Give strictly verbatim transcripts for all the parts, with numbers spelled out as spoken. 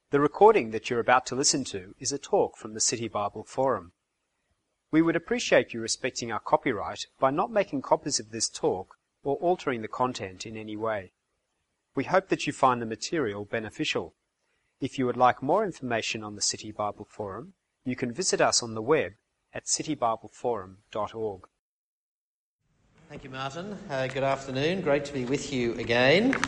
The recording that you're about to listen to is a talk from the City Bible Forum. We would appreciate you respecting our copyright by not making copies of this talk or altering the content in any way. We hope that you find the material beneficial. If you would like more information on the City Bible Forum, you can visit us on the web at city bible forum dot org. Thank you, Martin. Uh, good afternoon. Great to be with you again.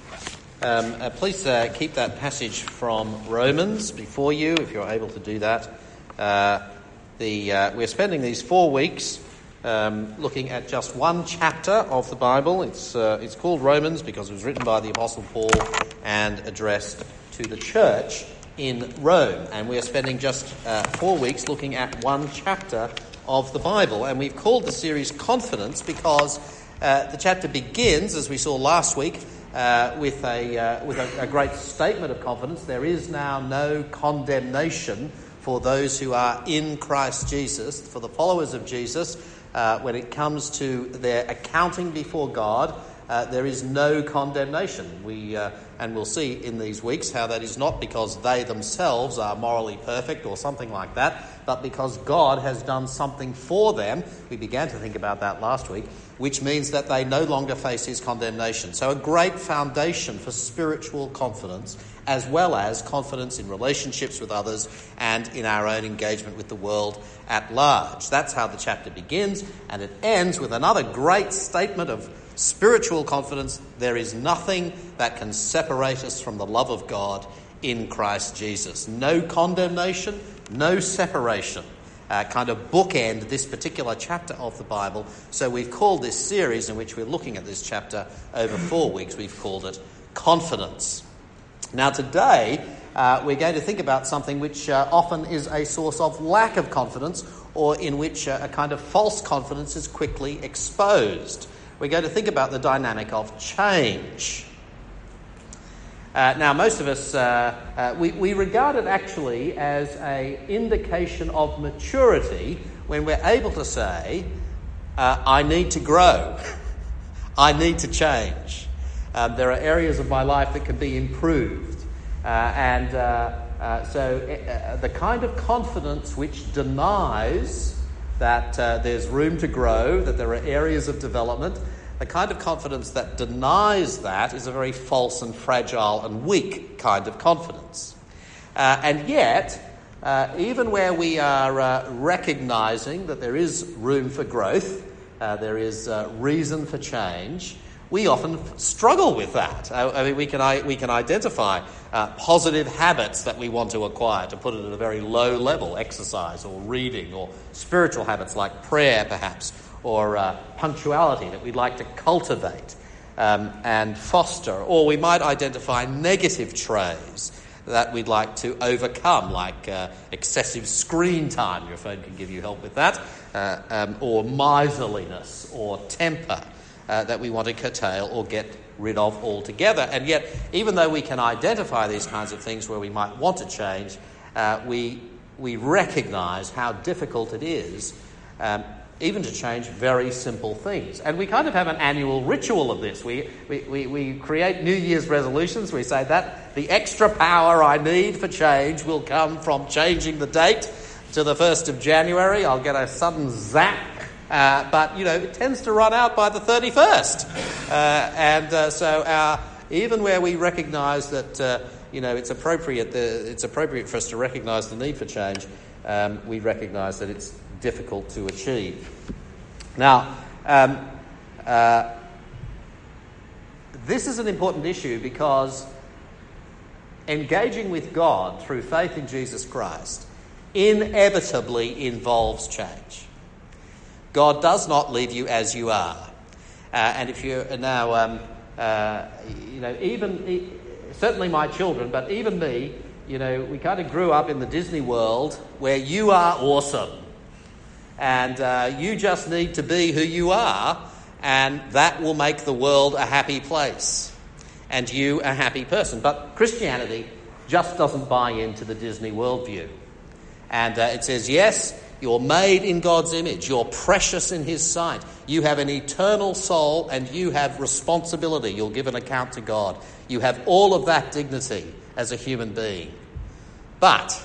Um, uh, please uh, keep that passage from Romans before you, if you're able to do that. Uh, the uh, we're spending these four weeks um, looking at just one chapter of the Bible. It's uh, it's called Romans because it was written by the Apostle Paul and addressed to the church in Rome. And we're spending just uh, four weeks looking at one chapter of the Bible. And we've called the series Confidence because uh, the chapter begins, as we saw last week, Uh, with a uh, with a, a great statement of confidence. There is now no condemnation for those who are in Christ Jesus, for the followers of Jesus. Uh, when it comes to their accounting before God, uh, there is no condemnation. We uh, and we'll see in these weeks how that is not because they themselves are morally perfect or something like that, but because God has done something for them. We began to think about that last week, which means that they no longer face his condemnation. So a great foundation for spiritual confidence, as well as confidence in relationships with others and in our own engagement with the world at large. That's how the chapter begins, and it ends with another great statement of spiritual confidence. There is nothing that can separate us from the love of God in Christ Jesus. No condemnation, no separation. Uh, kind of bookend this particular chapter of the Bible. So we've called this series in which we're looking at this chapter over four weeks, we've called it Confidence. Now today uh, we're going to think about something which uh, often is a source of lack of confidence, or in which uh, a kind of false confidence is quickly exposed. We're going to think about the dynamic of change. Uh, now, most of us, uh, uh, we, we regard it actually as an indication of maturity when we're able to say, uh, I need to grow, I need to change. Um, there are areas of my life that can be improved. Uh, and uh, uh, so uh, the kind of confidence which denies that uh, there's room to grow, that there are areas of development, the kind of confidence that denies that is a very false and fragile and weak kind of confidence. Uh, and yet, uh, even where we are uh, recognising that there is room for growth, uh, there is uh, reason for change, we often struggle with that. I, I mean, we can I, we can identify uh, positive habits that we want to acquire, to put it at a very low level, exercise or reading, or spiritual habits like prayer, perhaps, or uh, punctuality that we'd like to cultivate um, and foster. Or we might identify negative traits that we'd like to overcome, like uh, excessive screen time. Your phone can give you help with that. Uh, um, or miserliness or temper uh, that we want to curtail or get rid of altogether. And yet, even though we can identify these kinds of things where we might want to change, uh, we, we recognise how difficult it is um, even to change very simple things. And we kind of have an annual ritual of this. We, we, we, we create New Year's resolutions. We say that the extra power I need for change will come from changing the date to the first of January. I'll get a sudden zap. Uh, but, you know, it tends to run out by the thirty-first. Uh, and uh, so our, even where we recognise that, uh, you know, it's appropriate, the, it's appropriate for us to recognise the need for change, um, we recognise that it's difficult to achieve. Now, um, uh, this is an important issue because engaging with God through faith in Jesus Christ inevitably involves change. God does not leave you as you are. Uh, and if you're now, um, uh, you know, even, certainly my children, but even me, you know, we kind of grew up in the Disney world where you are awesome. And uh, you just need to be who you are, and that will make the world a happy place and you a happy person. But Christianity just doesn't buy into the Disney worldview. And uh, it says, yes, you're made in God's image. You're precious in his sight. You have an eternal soul and you have responsibility. You'll give an account to God. You have all of that dignity as a human being. But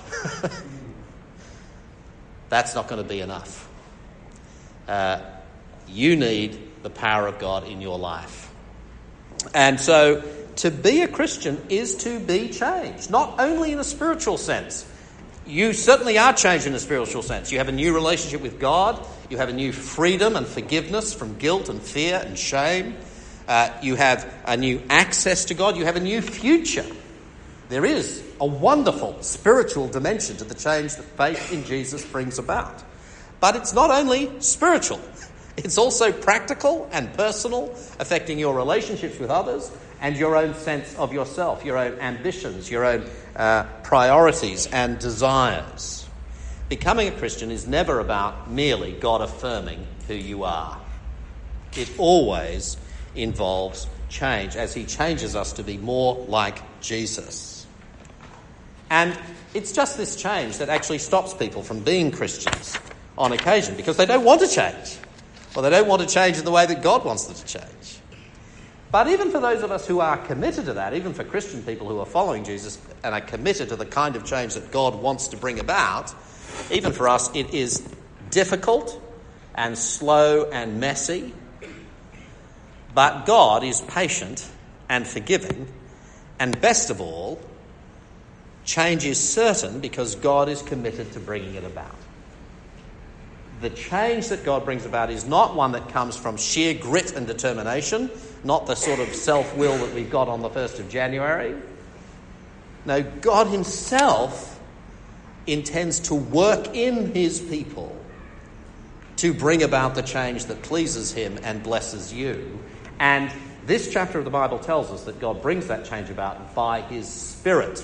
that's not going to be enough. Uh, you need the power of God in your life. And so to be a Christian is to be changed, not only in a spiritual sense. You certainly are changed in a spiritual sense. You have a new relationship with God. You have a new freedom and forgiveness from guilt and fear and shame. Uh, you have a new access to God. You have a new future. There is a wonderful spiritual dimension to the change that faith in Jesus brings about. But it's not only spiritual. It's also practical and personal, affecting your relationships with others and your own sense of yourself, your own ambitions, your own uh, priorities and desires. Becoming a Christian is never about merely God affirming who you are. It always involves change as he changes us to be more like Jesus. And it's just this change that actually stops people from being Christians on occasion, because they don't want to change, or they don't want to change in the way that God wants them to change. But even for those of us who are committed to that, even for Christian people who are following Jesus and are committed to the kind of change that God wants to bring about, even for us it is difficult and slow and messy. But God is patient and forgiving, and best of all, change is certain because God is committed to bringing it about. The change that God brings about is not one that comes from sheer grit and determination, not the sort of self-will that we've got on the first of January. No, God himself intends to work in his people to bring about the change that pleases him and blesses you. And this chapter of the Bible tells us that God brings that change about by his Spirit.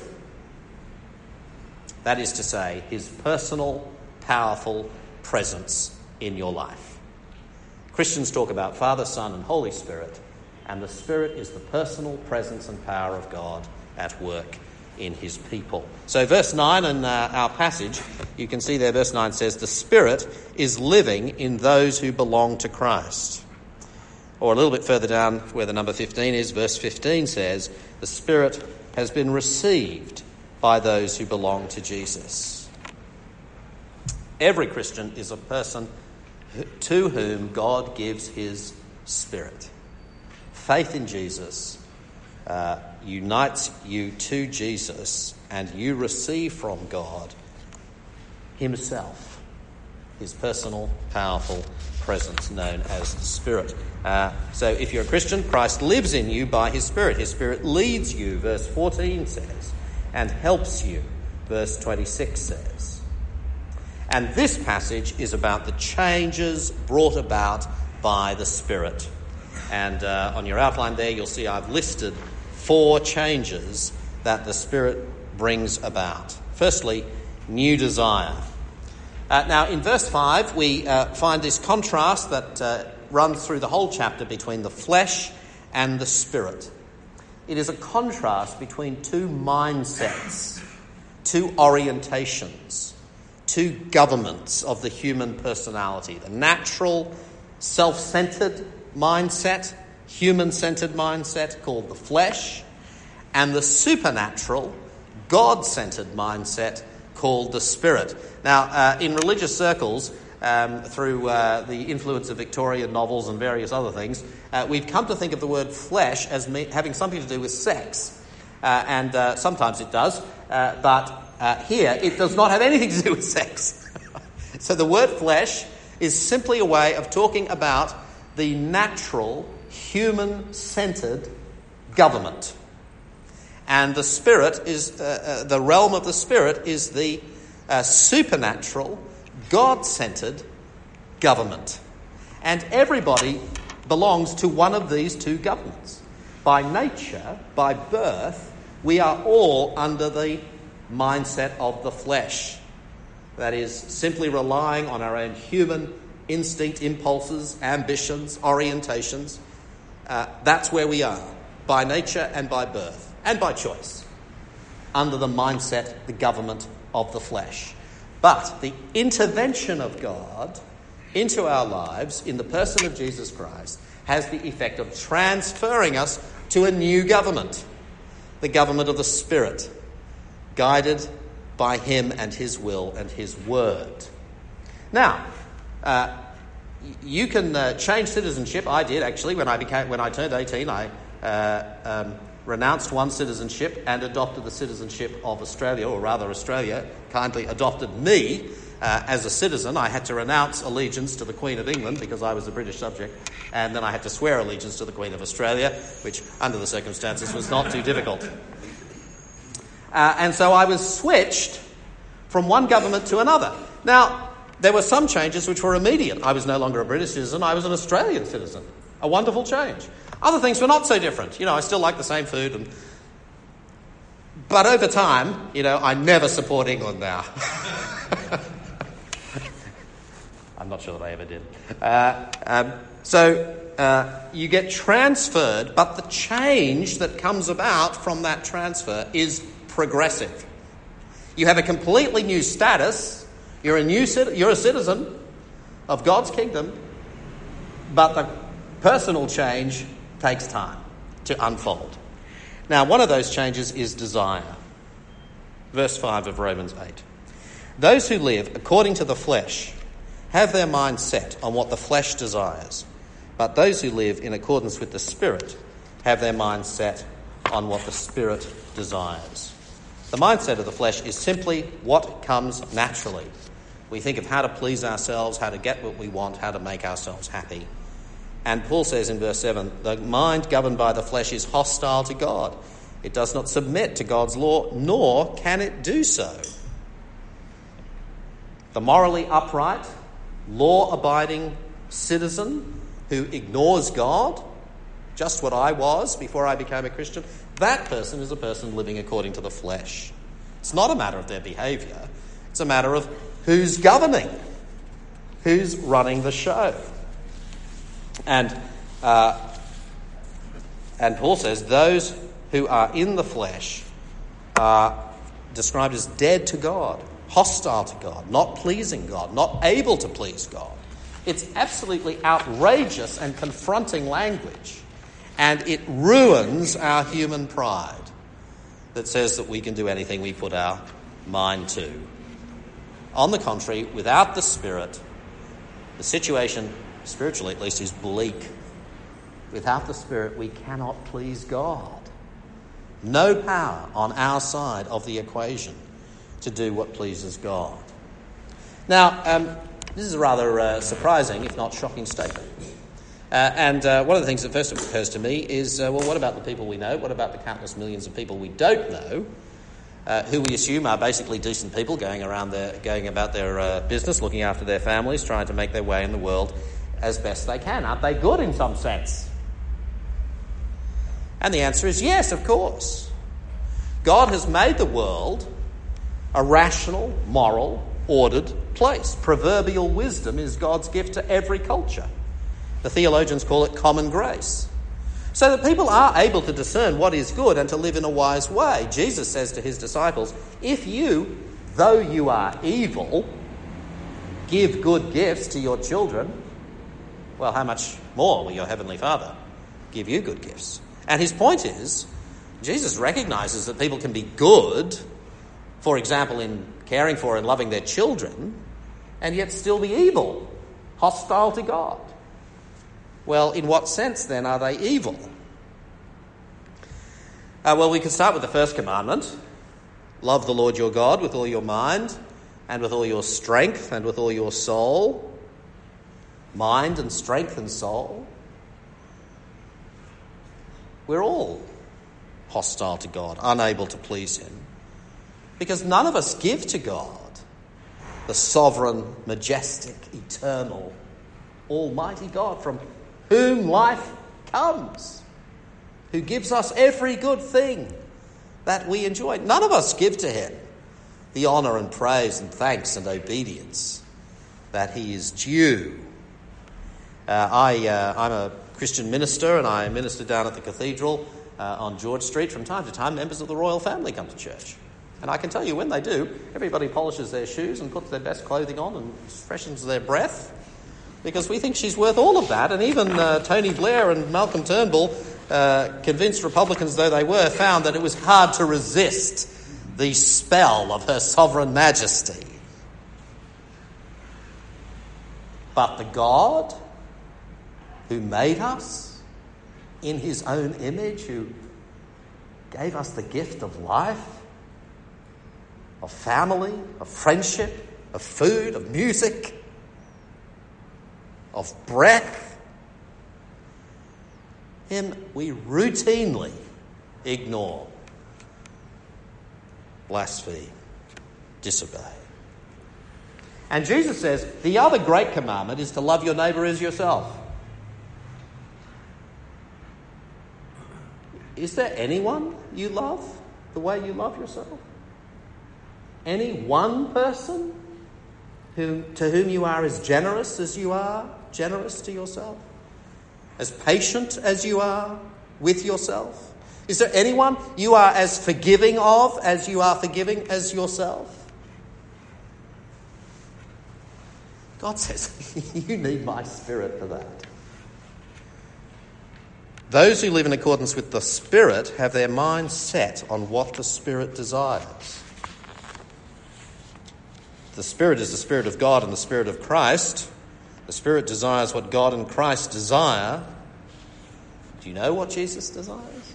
That is to say, his personal, powerful presence in your life. Christians talk about Father, Son, and Holy Spirit, and the Spirit is the personal presence and power of God at work in his people. So verse nine in uh, our passage, you can see there, verse nine says, the Spirit is living in those who belong to Christ. Or a little bit further down where the number fifteen is, verse fifteen says, the Spirit has been received by those who belong to Jesus. Every Christian is a person to whom God gives his Spirit. Faith in Jesus uh, unites you to Jesus, and you receive from God himself, his personal, powerful presence known as the Spirit. Uh, so if you're a Christian, Christ lives in you by his Spirit. His Spirit leads you, verse fourteen says, and helps you, verse twenty-six says. And this passage is about the changes brought about by the Spirit. And uh, on your outline there, you'll see I've listed four changes that the Spirit brings about. Firstly, new desire. Uh, now, in verse five, we uh, find this contrast that uh, runs through the whole chapter between the flesh and the Spirit. It is a contrast between two mindsets, two orientations, two governments of the human personality. The natural, self-centered mindset, human-centered mindset called the flesh, and the supernatural, God-centered mindset called the Spirit. Now, uh, in religious circles, um, through uh, the influence of Victorian novels and various other things, uh, we've come to think of the word flesh as me- having something to do with sex. Uh, and uh, sometimes it does, uh, but uh, here it does not have anything to do with sex. So the word flesh is simply a way of talking about the natural, human-centered government. And the Spirit is, uh, uh, the realm of the Spirit is the uh, supernatural, God-centered government. And everybody belongs to one of these two governments. By nature, by birth, we are all under the mindset of the flesh. That is, simply relying on our own human instinct, impulses, ambitions, orientations. Uh, that's where we are, by nature and by birth, and by choice, under the mindset, the government of the flesh. But the intervention of God into our lives in the person of Jesus Christ has the effect of transferring us to a new government, the government of the Spirit, guided by him and his will and his word. Now, uh, you can uh, change citizenship. I did, actually. When I became, when I turned eighteen, I uh, um, renounced one citizenship and adopted the citizenship of Australia, or rather Australia kindly adopted me uh, as a citizen. I had to renounce allegiance to the Queen of England because I was a British subject, and then I had to swear allegiance to the Queen of Australia, which, under the circumstances, was not too difficult. Uh, and so I was switched from one government to another. Now, there were some changes which were immediate. I was no longer a British citizen, I was an Australian citizen. A wonderful change. Other things were not so different. You know, I still like the same food. And... But over time, you know, I never support England now. I'm not sure that I ever did. Uh, um, so uh, you get transferred, but the change that comes about from that transfer is progressive. You have a completely new status. You're a new you're a citizen of God's kingdom, but the personal change takes time to unfold. Now, one of those changes is desire. Verse five of Romans eight. Those who live according to the flesh have their mind set on what the flesh desires, but those who live in accordance with the Spirit have their mind set on what the Spirit desires. The mindset of the flesh is simply what comes naturally. We think of how to please ourselves, how to get what we want, how to make ourselves happy. And Paul says in verse seven, the mind governed by the flesh is hostile to God. It does not submit to God's law, nor can it do so. The morally upright, law-abiding citizen who ignores God, just what I was before I became a Christian, that person is a person living according to the flesh. It's not a matter of their behaviour. It's a matter of who's governing, who's running the show. And uh, and Paul says those who are in the flesh are described as dead to God, hostile to God, not pleasing God, not able to please God. It's absolutely outrageous and confronting language. And it ruins our human pride that says that we can do anything we put our mind to. On the contrary, without the Spirit, the situation, spiritually at least, is bleak. Without the Spirit, we cannot please God. No power on our side of the equation to do what pleases God. Now, um, this is a rather uh, surprising, if not shocking, statement. Uh, and uh, one of the things that first occurs to me is, uh, well, what about the people we know? What about the countless millions of people we don't know, uh, who we assume are basically decent people going around their, going about their uh, business, looking after their families, trying to make their way in the world as best they can? Aren't they good in some sense? And the answer is yes, of course. God has made the world a rational, moral, ordered place. Proverbial wisdom is God's gift to every culture. The theologians call it common grace. So that people are able to discern what is good and to live in a wise way. Jesus says to his disciples, if you, though you are evil, give good gifts to your children, well, how much more will your heavenly Father give you good gifts? And his point is, Jesus recognises that people can be good, for example, in caring for and loving their children, and yet still be evil, hostile to God. Well, in what sense, then, are they evil? Uh, well, we can start with the first commandment. Love the Lord your God with all your mind and with all your strength and with all your soul. Mind and strength and soul. We're all hostile to God, unable to please him. Because none of us give to God, the sovereign, majestic, eternal, almighty God from whom life comes, who gives us every good thing that we enjoy. None of us give to him the honour and praise and thanks and obedience that he is due. Uh, I, uh, I'm a Christian minister, and I minister down at the cathedral uh, on George Street. From time to time, members of the royal family come to church. And I can tell you, when they do, everybody polishes their shoes and puts their best clothing on and freshens their breath, because we think she's worth all of that. And even uh, Tony Blair and Malcolm Turnbull, uh, convinced Republicans though they were, found that it was hard to resist the spell of her sovereign majesty. But the God who made us in his own image, who gave us the gift of life, of family, of friendship, of food, of music, of breath, him we routinely ignore, blaspheme, disobey. And Jesus says the other great commandment is to love your neighbour as yourself. Is there anyone you love the way you love yourself? Any one person who, to whom you are as generous as you are generous to yourself? As patient as you are with yourself? Is there anyone you are as forgiving of as you are forgiving as yourself? God says, you need my Spirit for that. Those who live in accordance with the Spirit have their minds set on what the Spirit desires. The Spirit is the Spirit of God and the Spirit of Christ. The Spirit desires what God and Christ desire. Do you know what Jesus desires?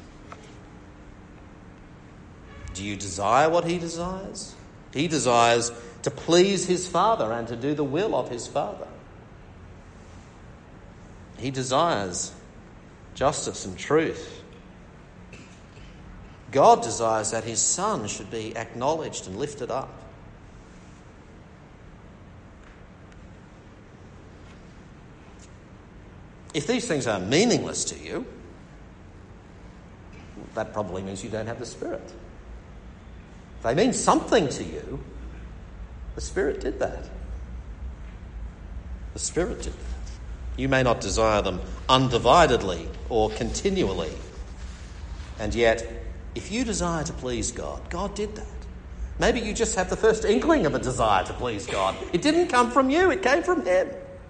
Do you desire what he desires? He desires to please his Father and to do the will of his Father. He desires justice and truth. God desires that his Son should be acknowledged and lifted up. If these things are meaningless to you, that probably means you don't have the Spirit. If they mean something to you, the Spirit did that. The Spirit did that. You may not desire them undividedly or continually. And yet, if you desire to please God, God did that. Maybe you just have the first inkling of a desire to please God. It didn't come from you, it came from him.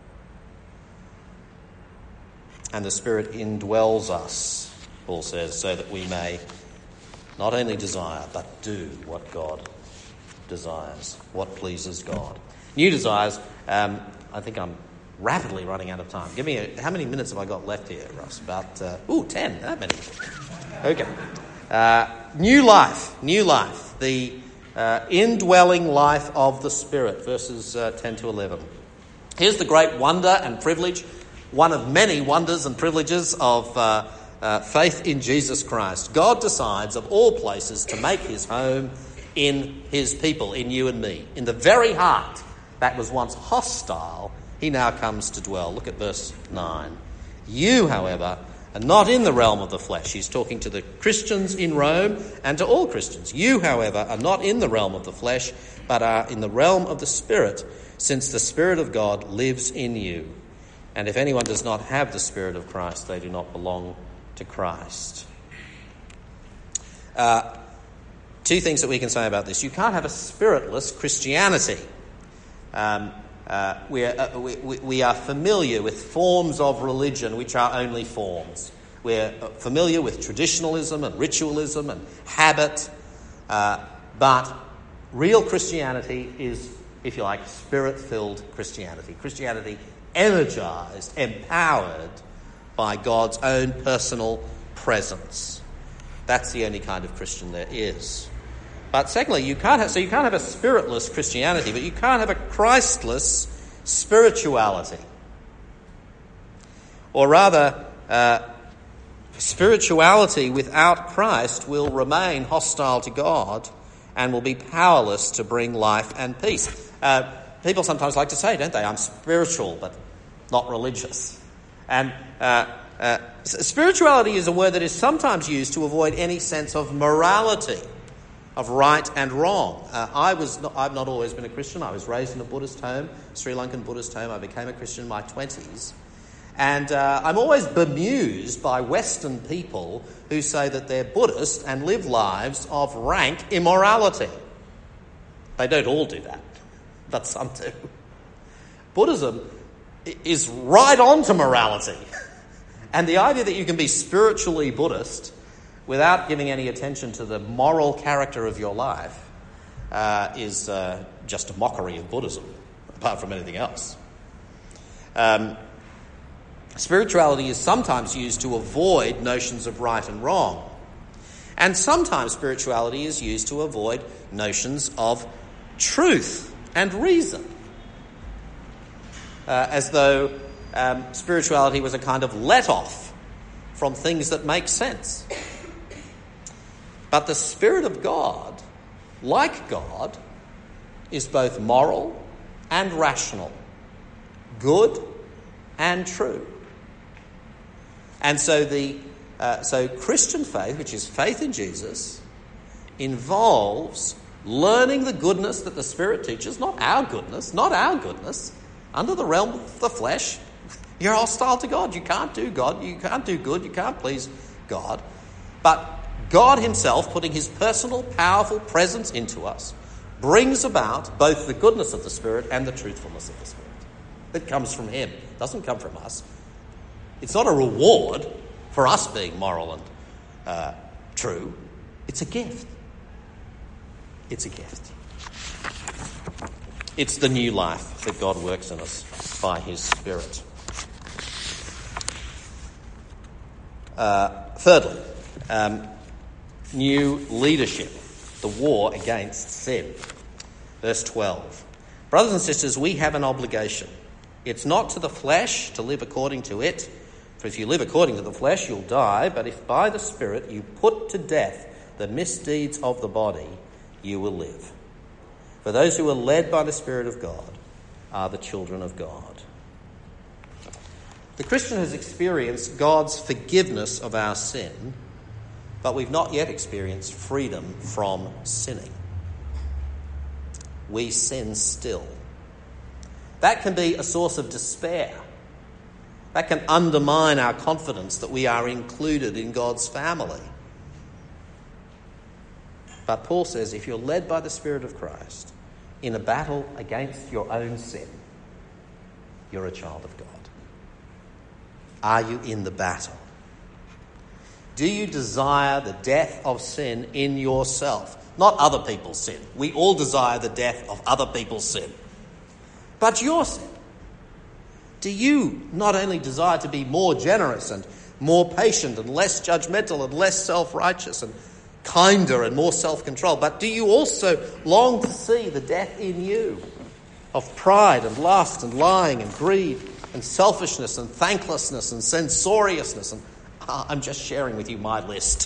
And the Spirit indwells us, Paul says, so that we may not only desire, but do what God desires, what pleases God. New desires, um, I think I'm rapidly running out of time. Give me a, how many minutes have I got left here, Ross? About, uh, ooh, ten, that many. Okay. Uh, new life, new life, the uh, indwelling life of the Spirit, verses uh, ten to eleven. Here's the great wonder and privilege, one of many wonders and privileges of uh, uh, faith in Jesus Christ. God decides of all places to make his home in his people, in you and me. In the very heart that was once hostile, he now comes to dwell. Look at verse nine. You, however, are not in the realm of the flesh. He's talking to the Christians in Rome and to all Christians. You, however, are not in the realm of the flesh, but are in the realm of the Spirit, since the Spirit of God lives in you. And if anyone does not have the Spirit of Christ, they do not belong to Christ. Uh, two things that we can say about this. You can't have a spiritless Christianity. Um, uh, we, are, uh, we, we are familiar with forms of religion which are only forms. We're familiar with traditionalism and ritualism and habit. Uh, but real Christianity is, if you like, spirit-filled Christianity. Christianity energized, empowered by God's own personal presence. That's the only kind of Christian there is. But secondly, you can't have, so you can't have a spiritless Christianity, but you can't have a Christless spirituality. Or rather, uh, spirituality without Christ will remain hostile to God and will be powerless to bring life and peace. Uh, people sometimes like to say, don't they, I'm spiritual, but not religious. And uh, uh, spirituality is a word that is sometimes used to avoid any sense of morality, of right and wrong. Uh, I was not, I've not always been a Christian. I was raised in a Buddhist home, Sri Lankan Buddhist home. I became a Christian in my twenties. And uh, I'm always bemused by Western people who say that they're Buddhist and live lives of rank immorality. They don't all do that, but some do. Buddhism is right on to morality. And the idea that you can be spiritually Buddhist without giving any attention to the moral character of your life uh, is uh, just a mockery of Buddhism, apart from anything else. Um, spirituality is sometimes used to avoid notions of right and wrong. And sometimes spirituality is used to avoid notions of truth and reason. Uh, as though um, spirituality was a kind of let-off from things that make sense. But the Spirit of God, like God, is both moral and rational, good and true. And so the uh, so Christian faith, which is faith in Jesus, involves learning the goodness that the Spirit teaches, not our goodness, not our goodness, under the realm of the flesh. You're hostile to God. You can't do God. You can't do good. You can't please God. But God himself, putting his personal, powerful presence into us, brings about both the goodness of the Spirit and the truthfulness of the Spirit. It comes from him. It doesn't come from us. It's not a reward for us being moral and uh, true. It's a gift. It's a gift. It's the new life that God works in us by his Spirit. Uh, thirdly, um, new leadership, the war against sin. Verse twelve. Brothers and sisters, we have an obligation. It's not to the flesh to live according to it, for if you live according to the flesh, you'll die. But if by the Spirit you put to death the misdeeds of the body, you will live. For those who are led by the Spirit of God are the children of God. The Christian has experienced God's forgiveness of our sin, but we've not yet experienced freedom from sinning. We sin still. That can be a source of despair. That can undermine our confidence that we are included in God's family. But Paul says if you're led by the Spirit of Christ in a battle against your own sin, you're a child of God. Are you in the battle? Do you desire the death of sin in yourself? Not other people's sin. We all desire the death of other people's sin. But your sin. Do you not only desire to be more generous and more patient and less judgmental and less self-righteous and kinder and more self-controlled, but do you also long to see the death in you of pride and lust and lying and greed and selfishness and thanklessness and censoriousness? And uh, I'm just sharing with you my list.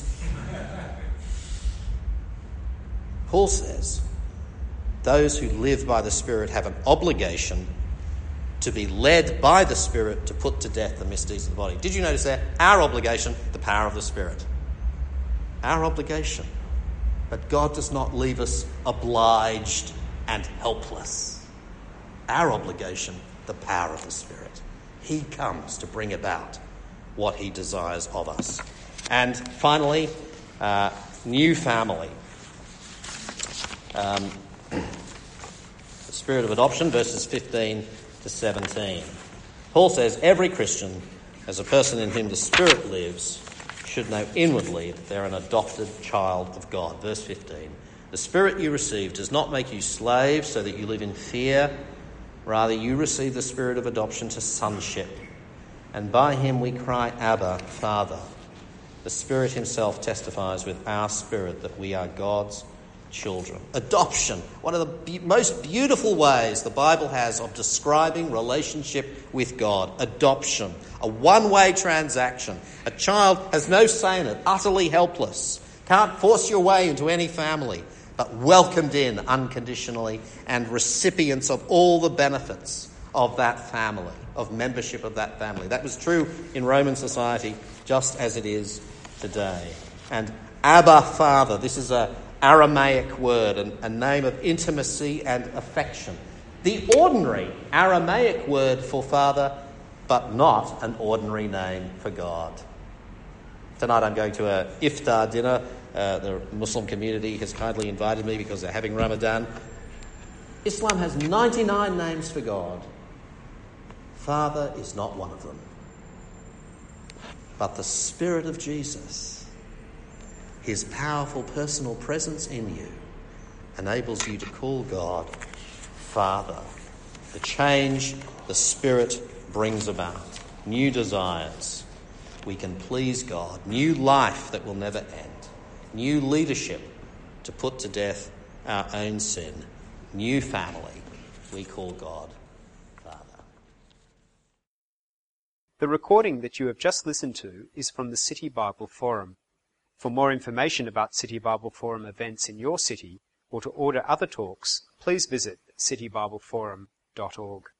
Paul says those who live by the Spirit have an obligation to be led by the Spirit to put to death the misdeeds of the body. Did you notice there? Our obligation, the power of the Spirit. Our obligation. But God does not leave us obliged and helpless. Our obligation, the power of the Spirit. He comes to bring about what he desires of us. And finally, uh, new family. Um, the spirit of adoption, verses fifteen to seventeen. Paul says every Christian, as a person in whom the Spirit lives, should know inwardly that they're an adopted child of God. Verse fifteen. The Spirit you receive does not make you slaves so that you live in fear. Rather, you receive the Spirit of adoption to sonship. And by him we cry, Abba, Father. The Spirit himself testifies with our spirit that we are God's children. Adoption, one of the be- most beautiful ways the Bible has of describing relationship with God. Adoption, a one-way transaction. A child has no say in it, utterly helpless, can't force your way into any family, but welcomed in unconditionally and recipients of all the benefits of that family, of membership of that family. That was true in Roman society just as it is today. And Abba, Father, this is a Aramaic word, and a name of intimacy and affection. The ordinary Aramaic word for father, but not an ordinary name for God. Tonight I'm going to a iftar dinner. Uh, the Muslim community has kindly invited me because they're having Ramadan. Islam has ninety-nine names for God. Father is not one of them. But the Spirit of Jesus his powerful personal presence in you enables you to call God Father. The change the Spirit brings about, new desires. We can please God, new life that will never end, new leadership to put to death our own sin, new family. We call God Father. The recording that you have just listened to is from the City Bible Forum. For more information about City Bible Forum events in your city, or to order other talks, please visit city bible forum dot org.